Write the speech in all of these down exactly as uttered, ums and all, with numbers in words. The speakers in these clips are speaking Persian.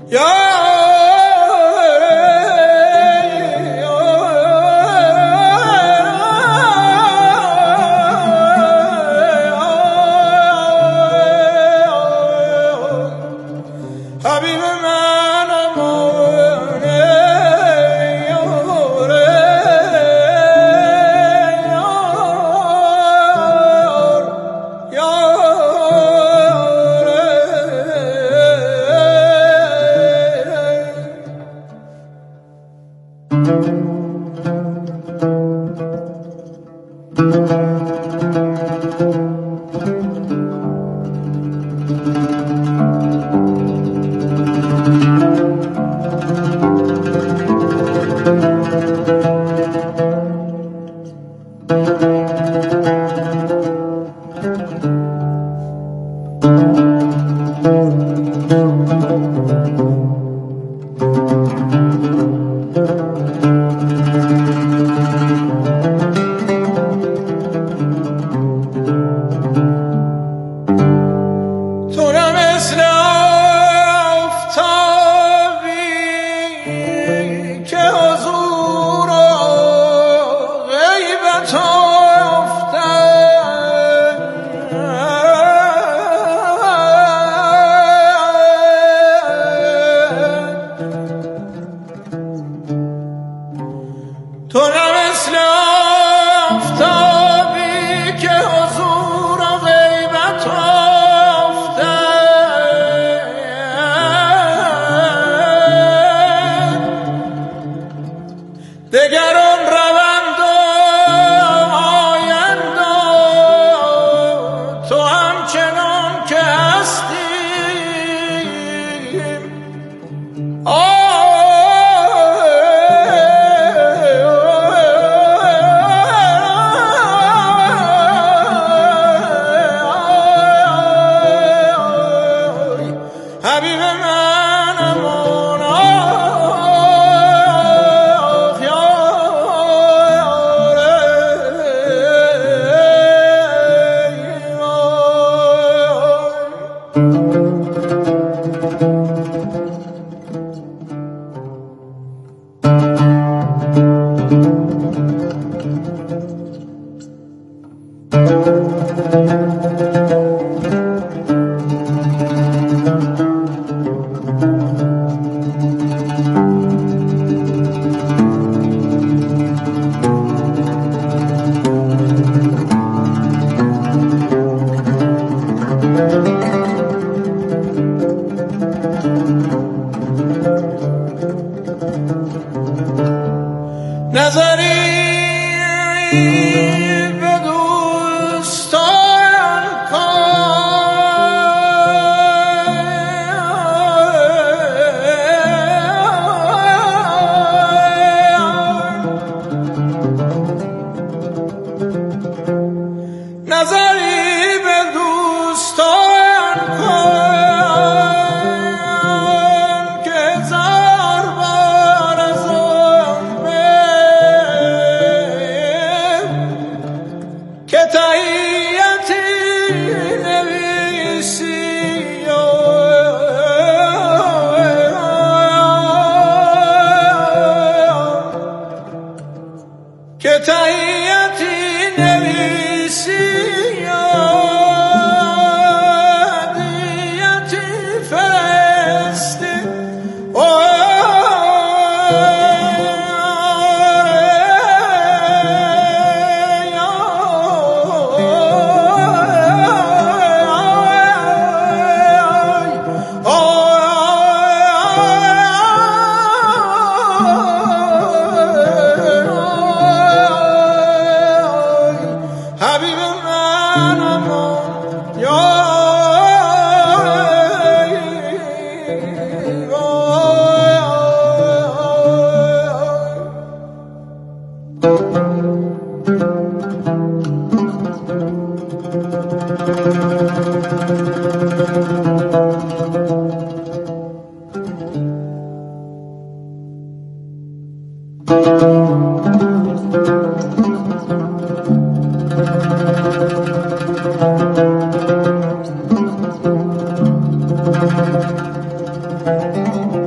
Thank you.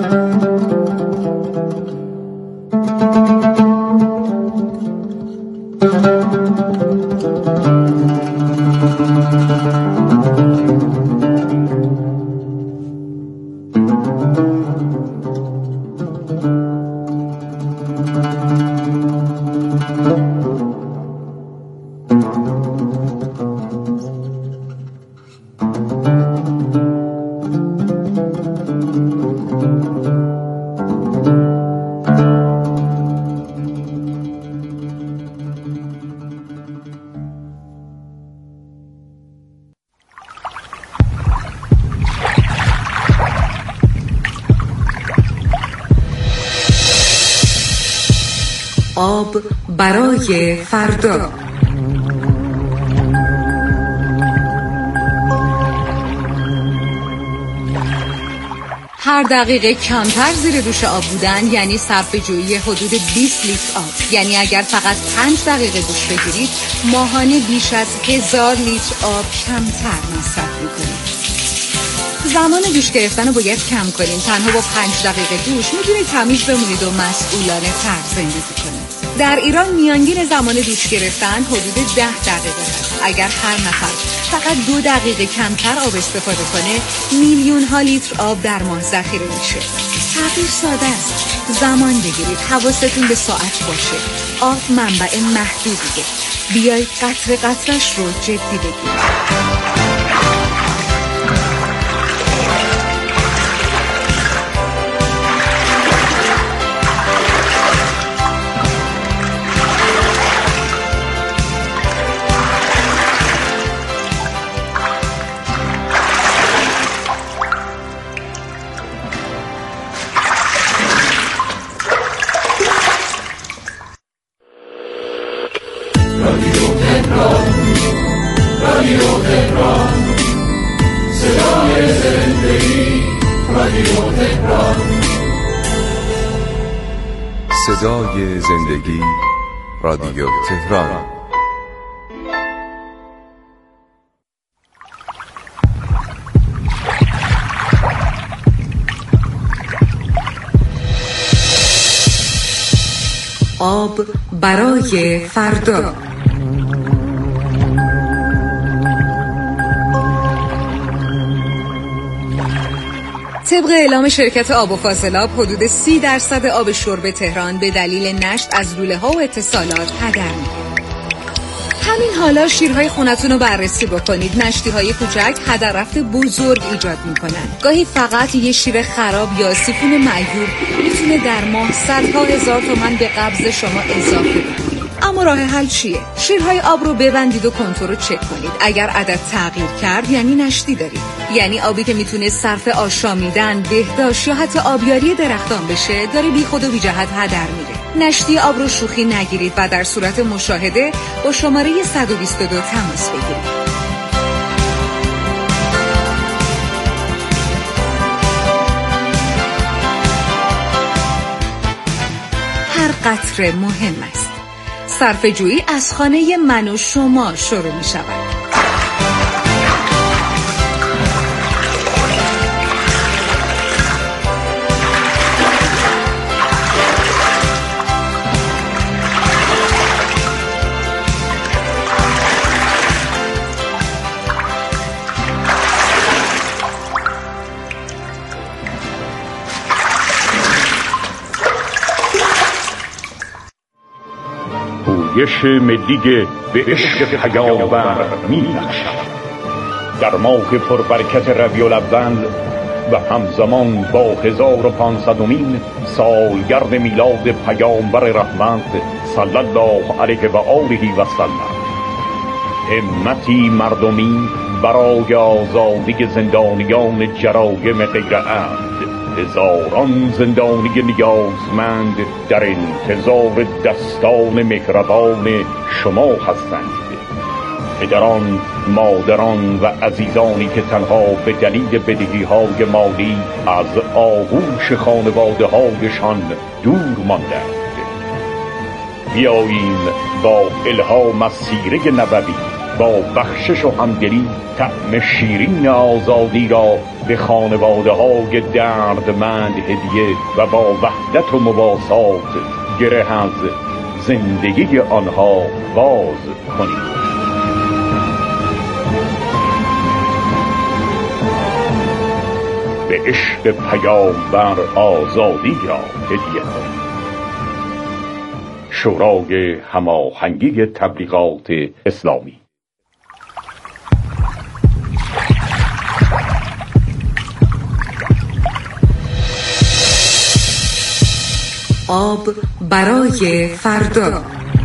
آب برای فردا. هر دقیقه کمتر زیر دوش آب بودن یعنی صرفه‌جویی حدود بیست لیتر آب. یعنی اگر فقط پنج دقیقه دوش بگیرید ماهانه بیش از هزار لیتر آب کمتر مصرف می‌کنید. زمان دوش گرفتن رو باید کم کنیم. تنها با پنج دقیقه دوش می‌تونید تمیز بمونید و مسئولانه تر زندگی کنید. در ایران میانگین زمان دوش گرفتن حدود ده دقیقه است. اگر هر نفر فقط دو دقیقه کمتر آب استفاده کنه میلیون ها لیتر آب در ماه ذخیره میشه. تغییر ساده است. زمان بگیرید، حواستون به ساعت باشه. آب منبع محدودیه. بیایید قطره قطرش رو جدی بگیرید. صدای زندگی، رادیو تهران. آب برای فردا. طبق اعلام شرکت آب و فاضلاب حدود سی درصد آب شرب تهران به دلیل نشت از لوله ها و اتصالات هدر میره. همین حالا شیرهای خونتون رو بررسی بکنید. نشتی های کوچک هدر رفت بزرگ ایجاد میکنن. گاهی فقط یه شیر خراب یا سیفون معیوب میتونه در ماه صدها هزار تومان به قبض شما اضافه بکنه. اما راه حل چیه؟ شیرهای آب رو ببندید و کنتور رو چک کنید. اگر عدد تغییر کرد یعنی نشتی دارید. یعنی آبی که میتونه صرف آشامیدن، بهداشت یا حتی آبیاری درختان بشه داره بی خود و بی جهت هدر میره. نشتی آب رو شوخی نگیرید و در صورت مشاهده با شماره صد و بیست و دو تماس بگیرید. هر قطره مهم است. صرفه‌جویی از خانه من و شما شروع می شود. یش ملی به عشق پیامبر می نقشد. در ماه پربرکت ربیع الاول و همزمان با هزار و پانصدمین سالگرد میلاد پیامبر رحمت صلی الله علیه و آله و سلم، همتی مردمی برای آزادی زندانیان جرایم غیر عمد، هزاران زندانی نیازمند در انتظار دستان مهربان شما هستند. پدران، مادران و عزیزانی که تنها به دلیل بدهی‌های مالی از آغوش خانواده‌هایشان دور ماندند، بیاییم با الهام از سیره نبوی با بخشش و همدلی طعم شیرین آزادی را به خانواده های دردمند هدیه و با وحدت و مواسات گره از زندگی آنها باز کنید. به عشق پیامبر آزادی را هدیه کنید. شورای هماهنگی تبلیغات اسلامی. آب برای فردا.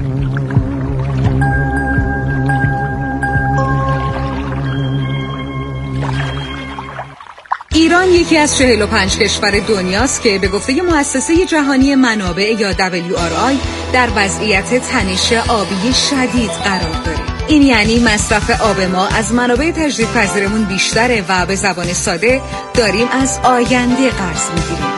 ایران یکی از چهل و پنج کشور دنیاست که به گفته مؤسسه جهانی منابع یا دبلیو آر آی در وضعیت تنش آبی شدید قرار داره. این یعنی مصرف آب ما از منابع تجدیدپذیرمون بیشتره و به زبان ساده داریم از آینده قرض میگیریم.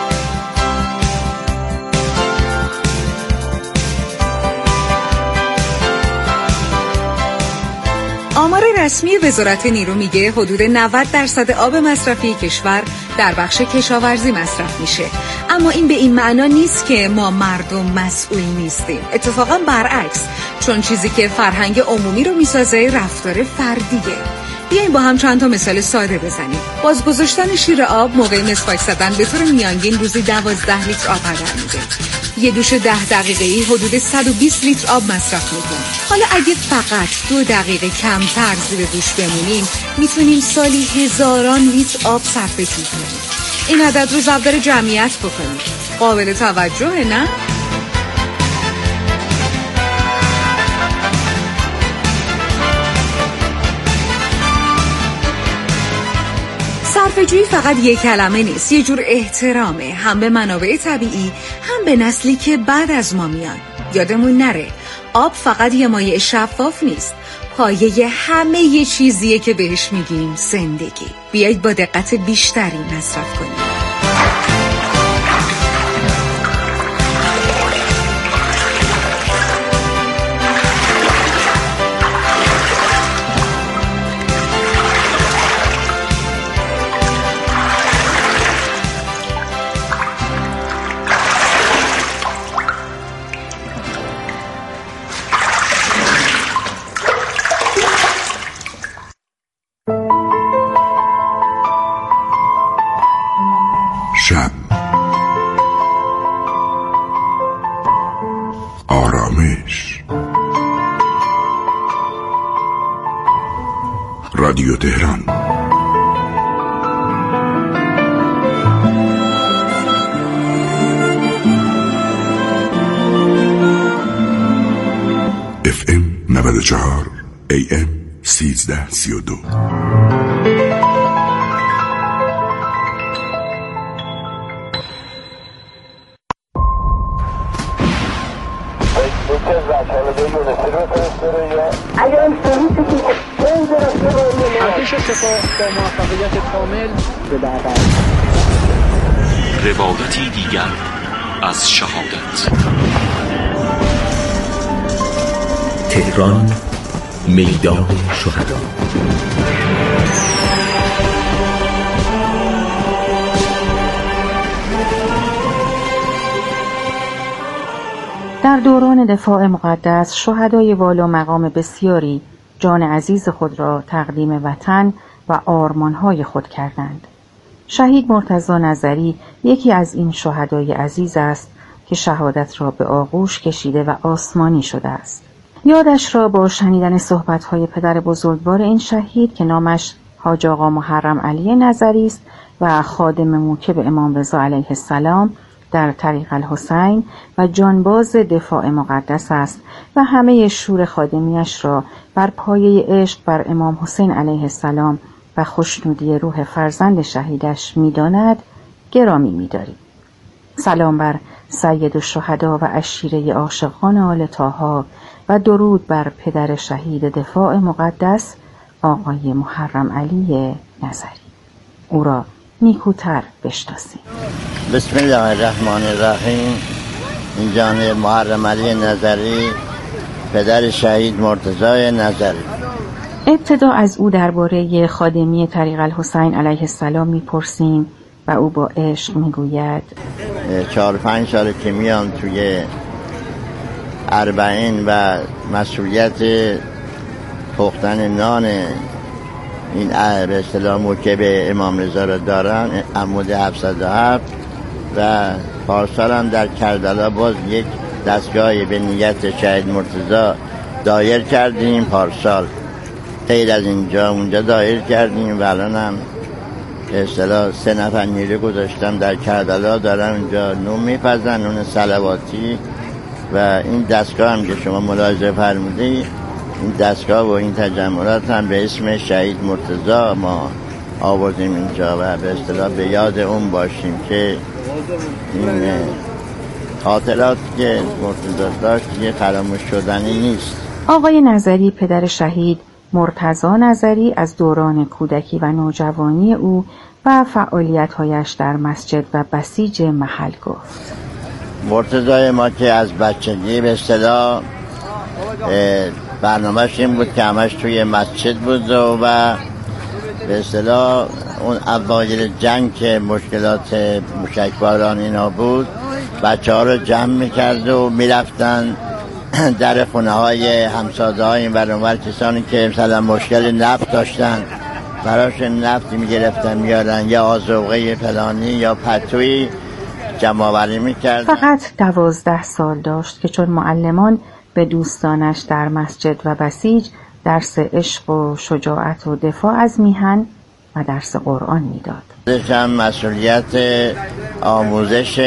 آمار رسمی وزارت نیرو میگه حدود نود درصد آب مصرفی کشور در بخش کشاورزی مصرف میشه. اما این به این معنا نیست که ما مردم مسئول نیستیم. اتفاقا برعکس، چون چیزی که فرهنگ عمومی رو میسازه رفتار فردیه. بیاین با هم چند تا مثال ساده بزنیم. بازگذاشتن شیر آب موقع مسواک زدن به طور میانگین روزی دوازده لیتر آب هدر میده. یه دوش ده دقیقه‌ای حدود صد و بیست لیتر آب مصرف میکنه. حالا اگه فقط دو دقیقه کمتر زیر دوش بمونیم میتونیم سالی هزاران لیتر آب صرفه کنیم. این عدد رو ضرب در جمعیت بکنیم. قابل توجهه نه؟ صرفه‌جویی فقط یک کلمه نیست، یه جور احترامه، هم به منابع طبیعی هم به نسلی که بعد از ما میان. یادمون نره آب فقط یه مایع شفاف نیست، پایه همه یه چیزیه که بهش میگیم زندگی. بیایید با دقت بیشتری مصرف کنیم. شب، آرامش. رادیو تهران. اف ام نود و چهار، ای ام سیزده سی و دو. روایتی دیگر از شهادت. تهران، میدان شهدا. در دوران دفاع مقدس شهدای والا مقام بسیاری جان عزیز خود را تقدیم وطن و آرمانهای خود کردند. شهید مرتضی نظری یکی از این شهدای عزیز است که شهادت را به آغوش کشیده و آسمانی شده است. یادش را با شنیدن صحبت‌های پدر بزرگوار این شهید که نامش حاج آقا محرم علی نظری است و خادم موکب امام رضا علیه السلام در طریق الحسین و جانباز دفاع مقدس است و همه شور خادمیش را بر پایه عشق بر امام حسین علیه السلام و خوشنودی روح فرزند شهیدش می‌داند، گرامی می‌داریم. سلام بر سید الشهدا و عشیره عاشقان آل طاها و درود بر پدر شهید دفاع مقدس آقای محرم علی نظری. او را نیکوتر بشناسیم. بسم الله الرحمن الرحیم. این جانب محرم علی نظری، پدر شهید مرتضی نظری. ابتدا از او درباره خادمی طریق الحسین علیه السلام میپرسیم و او با عشق میگوید چهار پنج سال که میان توی اربعین و مسئولیت پختن نان این به اصطلاح موکب امام رضا را دارن، عمود هفتصد و هفت، و پارسال هم در کربلا باز یک دستگاهی به نیت شهید مرتضی دایر کردیم. پارسال غیر از اینجا اونجا دایر کردیم و الان هم به اصطلاح سه نفر نیرو گذاشتم در کربلا، دارن اونجا نون میپزن، نون صلواتی. و این دستگاه هم که شما ملاحظه فرمودید، این دستگاه و این تجملات هم به اسم شهید مرتضی ما آوردیم اینجا و به اصطلاح به یاد اون باشیم که این خاطرات که مرتضی داشت یه فراموش شدنی نیست. آقای نظری پدر شهید مرتضی نظری از دوران کودکی و نوجوانی او و فعالیت‌هایش در مسجد و بسیج محل گفت. مرتضی ما که از بچگی به اصطلاح برنامه‌اش این بود که همش توی مسجد بود و به اصطلاح اون اوایل جنگ که مشکلات موشکباران اینا بود، بچه ها رو جمع میکرد و میرفتن در خونه های همساده های این برانور، کسانی که مثلا مشکل نفت داشتن براش نفتی میگرفتن میارن یا آذوقه فلانی یا پتویی جمع آوری میکرد. فقط دوازده سال داشت که چون معلمان به دوستانش در مسجد و بسیج درس عشق و شجاعت و دفاع از میهن و درس قرآن میداد. هم مسئولیت آموزش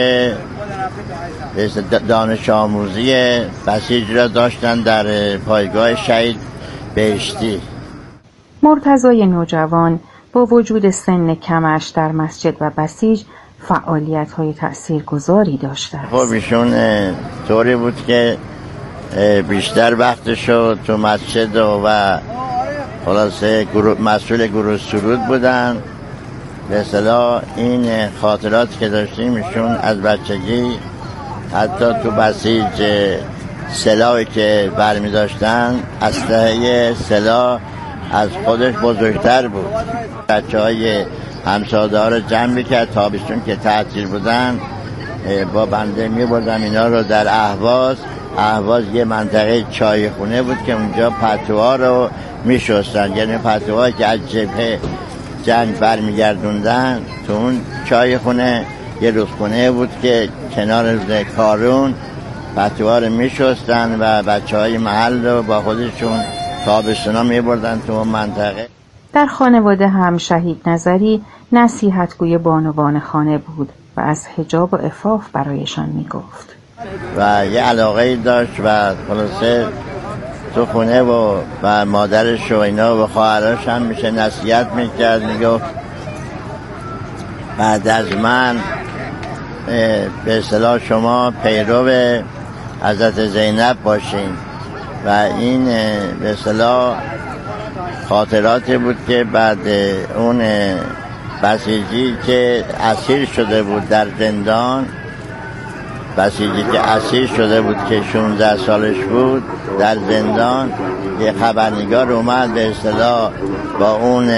دانش آموزی بسیج را داشتن در پایگاه شهید بهشتی. مرتضی نوجوان با وجود سن کمش در مسجد و بسیج فعالیت‌های تأثیرگذاری داشته است. خب ایشون طوری بود که بیشتر وقتشو تو مسجد و خلاصه مسئول گروه سرود بودن. به اصطلاح این خاطرات که داشتیم ایشون از بچگی حتی تو بسیج سلاحی که برمی داشتن اسلحه سلاح از خودش بزرگتر بود. بچه های همساده ها رو جمع میکرد، تابستون که تعطیل بودن با بنده میبردم اینا رو در اهواز. اهواز یه منطقه چای خونه بود که اونجا پتوها رو میشستن، یعنی پتوها که از جبهه جنگ برمیگردوندن تو اون چای خونه یه رودخونه بود که کنار کارون پتوها رو میشستن و بچه های محل رو با خودشون تابستونا میبردن تو اون منطقه. در خانواده هم شهید نظری نصیحتگوی بانوان خانه بود و از حجاب و عفاف برایشان میگفت و یه علاقه داشت و خلاصه تو خونه و, و مادرش و اینا و خواهرش هم میشه نصیحت میکرد، میگفت بعد از من به اصطلاح شما پیرو حضرت زینب باشین. و این به اصطلاح خاطراتی بود که بعد اون بسیجی که اسیر شده بود در زندان، بسیجی که اسیر شده بود که شانزده سالش بود در زندان، یه خبرنگار اومد به اصطلاح با اون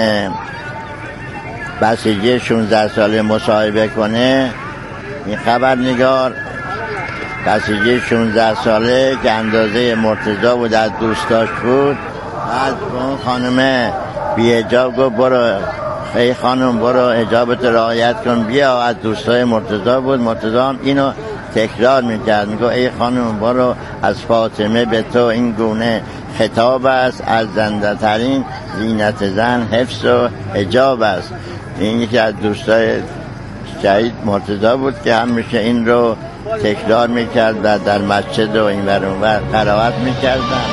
بسیجی شانزده ساله مصاحبه کنه. این خبرنگار بسیجی شانزده ساله که اندازه مرتضی بود از دوستاش بود، بعد اون خانمه بی حجاب گفت برو ای خانم برو حجابت رعایت کن بیا، از دوستای مرتضی بود. مرتضی هم اینو تکرار میکرد، میگه ای خانم برو از فاطمه به تو این گونه خطاب است، از زنده ترین زینت زن حفظ و حجاب است. این یکی از دوستای شهید مرتضی بود که همیشه این رو تکرار میکرد و در مسجد و این ور اون ور قرائت میکردن.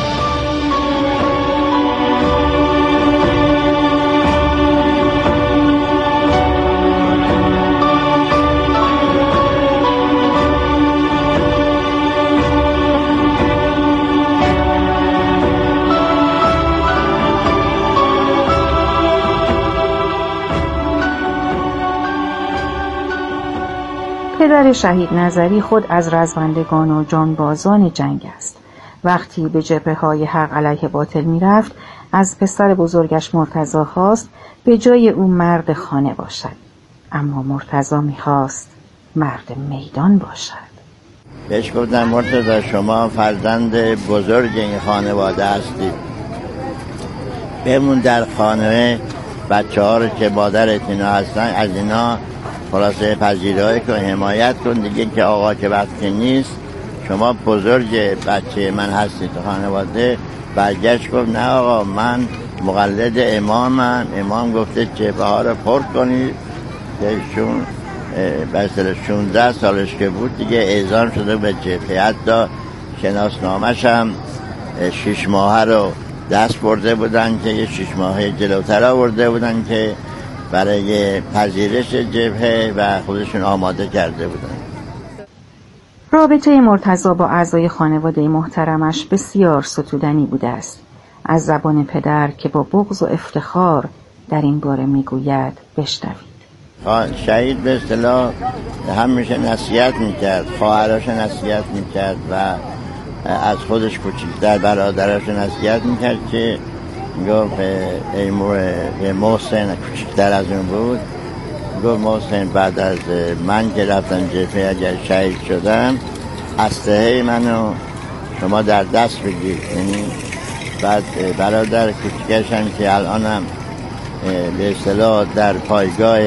پدر شهید نظری خود از رزمندگان و جانبازان جنگ است. وقتی به جبهه‌های حق علیه باطل می‌رفت، از پسر بزرگش مرتضی خواست به جای او مرد خانه باشد، اما مرتضی میخواست مرد میدان باشد. بهش گفتم مرتضی شما فرزند بزرگ این خانواده هستید، بمون در خانه، بچه ها رو که مادرت اینا هستن از اینا خلاصه پذیرایی کن، حمایت کن دیگه، که آقا که وقتی نیست شما بزرگ بچه من هستید تو خانواده. برگشت گفت نه آقا من مقلد امامم، امام گفته جبهه ها رو پر کنید. چون مثلا شانزده سالش که بود دیگه اعزام شده به جبهه، حتی شناسنامه‌ش هم شش ماهه رو دست برده بودن که یه شش ماهه جلوتر آورده بودن که برای پذیرش جبهه و خودشون آماده کرده بودن. رابطه مرتضی با اعضای خانواده محترمش بسیار ستودنی بوده است. از زبان پدر که با بغض و افتخار در این باره میگوید بشنوید. شهید به اصطلاح همیشه نصیحت میکرد، خواهرش نصیحت میکرد و از خودش کوچکتر برادرش نصیحت میکرد که گفت ای محسن، کوچکتر از اون بود، گفت محسن بعد از من که رفتم جبهه اگر شهید شدم اسلحه منو شما در دست بگیر. یعنی بعد برادر کوچکش هم که الانم به اصطلاح در پایگاه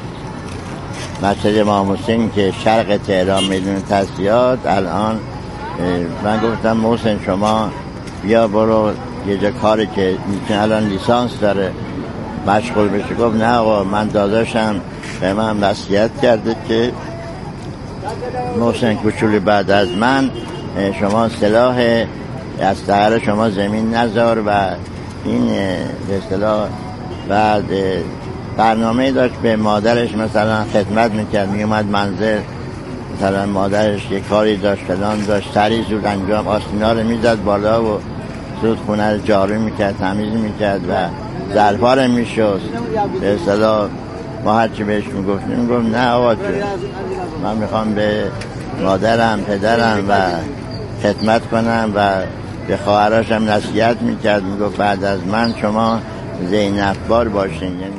مسجد امام حسین که شرق تهران میدون تصفیات، الان من گفتم محسن شما بیا برو یه جا کاری که میتونه الان لیسانس داره مشغول بشه. گفت نه آقا من داداشم به من وصیت کرده که محسن کوچولی بعد از من شما سلاح از تهر شما زمین نذار و این به اصطلاح بعد برنامه داشت به مادرش مثلا خدمت میکرد، میومد منزل مثلا مادرش یه کاری داشت فلان داشت سریع زود انجام آستینا رو میزد بالا و زود خونه رو جارو میکرد، تمیز میکرد و ظرفا رو میشست. به اصطلاح ما هرچی بهش میگفتیم میگفت نه آقا من میخوام به مادرم پدرم و خدمت کنم و به خواهراشم نصیحت میکرد، میگفت بعد از من شما زینب بار باشین. یعنی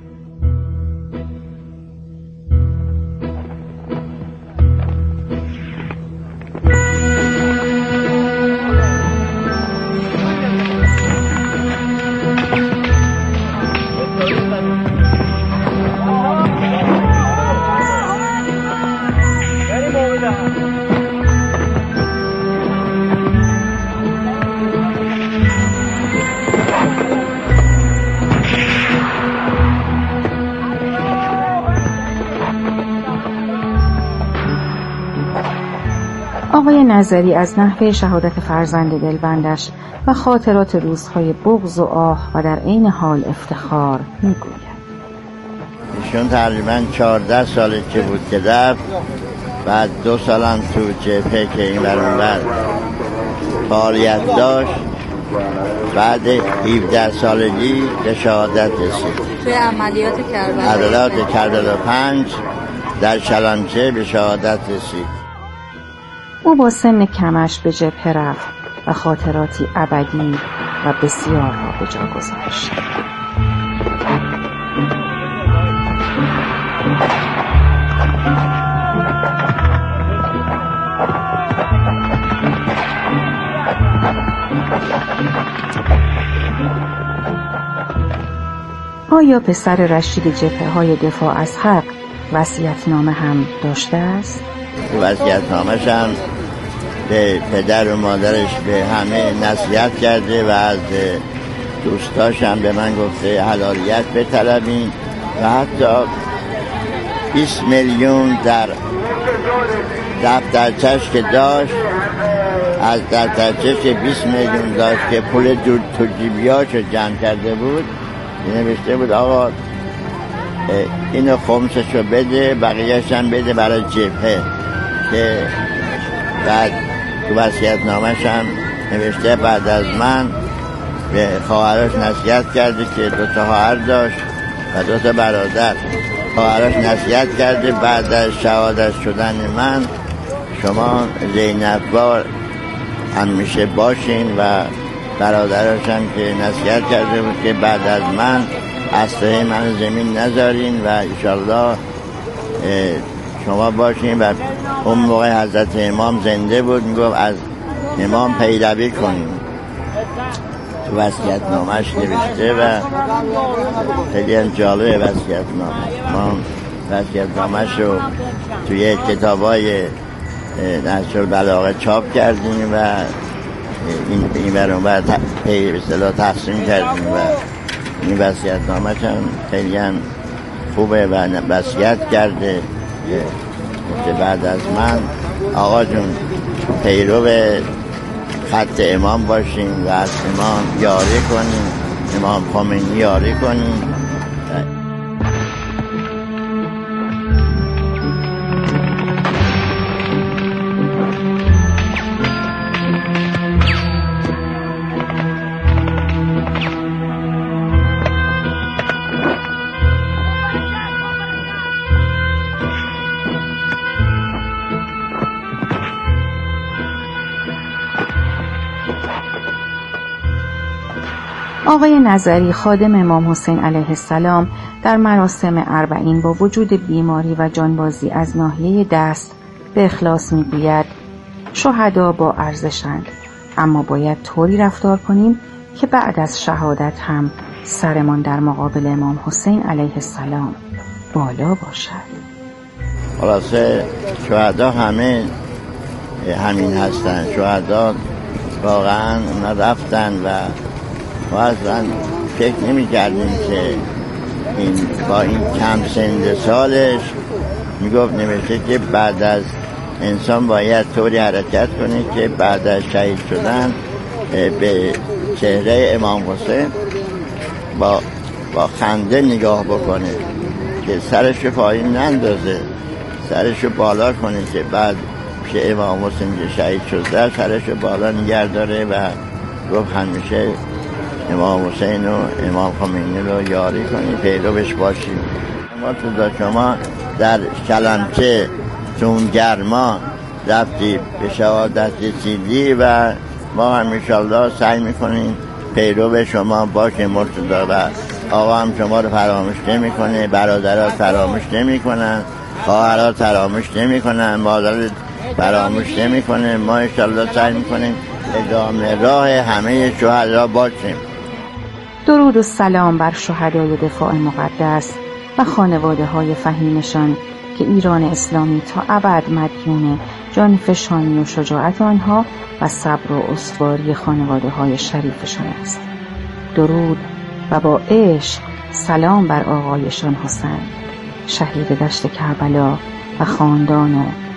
آقای نظری از نحوه شهادت فرزند دلبندش و خاطرات روزهای بغض و آه و در عین حال افتخار میگوید. ایشون تقریبا چهارده ساله که بود که رفت، بعد دو سالم تو جبهه که این برانور فعالیت داشت، بعد هفده سالگی به شهادت رسید. توی عملیات کربلا عملیات کربلا پنج در شلمچه به شهادت رسید. او با سن کمش به جبهه رفت و خاطراتی ابدی و بسیار را به جا گذاشت. آیا پسر رشید جبهه های دفاع از حق وصیت‌نامه هم داشته است؟ وصیت‌نامه‌ش هم به پدر و مادرش به همه نصیحت کرده و از دوستاش هم به من گفته حلالیت بطلبین و حتی بیست میلیون در دفترچش که داشت، از دفترچش بیست میلیون داشت که پول دور تو جیبیاشو جمع کرده بود، نوشته بود آقا اینو خمسشو بده بقیه‌اش هم بده برای جبهه. که بعد تو وصیت‌نامه‌ش هم نوشته بعد از من به خواهرش نصیحت کرده که دو تا خواهر داشت و دو تا برادر. خواهرش نصیحت کرده بعد از شهادت شدن من شما زینب بار همیشه باشین و برادرش هم که نصیحت کرده بود که بعد از من اسلحه من زمین نذارین و انشالله شما باشین. و اون موقع حضرت امام زنده بود، میگفت از امام پیروی کنیم. تو وصیت نامش نوشته و خیلی هم جالبه وصیت نامش. ما وصیت نامش رو توی کتابای نهج البلاغه چاپ کردیم و این این برام بعد به اصطلاح تقسیم کردیم و این وصیت نامش هم خیلی هم خوبه و وصیت کرده که بعد از من آقا جون پیرو خط امام باشیم و از امام یاری کنیم، امام خمینی یاری کنیم. آقای نظری خادم امام حسین علیه السلام در مراسم اربعین با وجود بیماری و جانبازی از ناحیه دست به اخلاص میگوید شهدا با ارزشند، اما باید طوری رفتار کنیم که بعد از شهادت هم سرمان در مقابل امام حسین علیه السلام بالا باشد. خلاصه شهدا همه همین هستن. شهدا واقعا رفتن و ما اصلا فکر نمی کردیم که این با این کم سن سالش میگفت نوشته که بعد از انسان باید طوری حرکت کنه که بعد از شهید شدن به چهره امام حسین با, با خنده نگاه بکنه، که سرش رو پایین نندازه، سرش رو بالا کنه که بعد پیش امام حسین که شهید شده سرش رو بالا نگه داره و گفت همیشه امام حسین و امام خمینی رو یاری کنیم، پیروش باشیم. ما تو شما در کلمچه چون گرما رفتی به شهادت رسیدی و ما هم انشالله سعی میکنیم پیرو شما باشیم مرتضی و آقا هم شما رو فراموش نمی کنه، برادرات فراموش نمی کنن، خواهرات فراموش نمی کنن، مادرات فراموش نمی کنه. ما انشالله سعی میکنیم ادامه راه همه شهدا باشیم. درود و سلام بر شهدای دفاع مقدس و خانواده های فهیمشان که ایران اسلامی تا ابد مدیون جانفشانی و شجاعت آنها و صبر و استواری خانواده های شریفشان است. درود و با عشق سلام بر آقایشان حسین، شهید دشت کربلا و خاندان و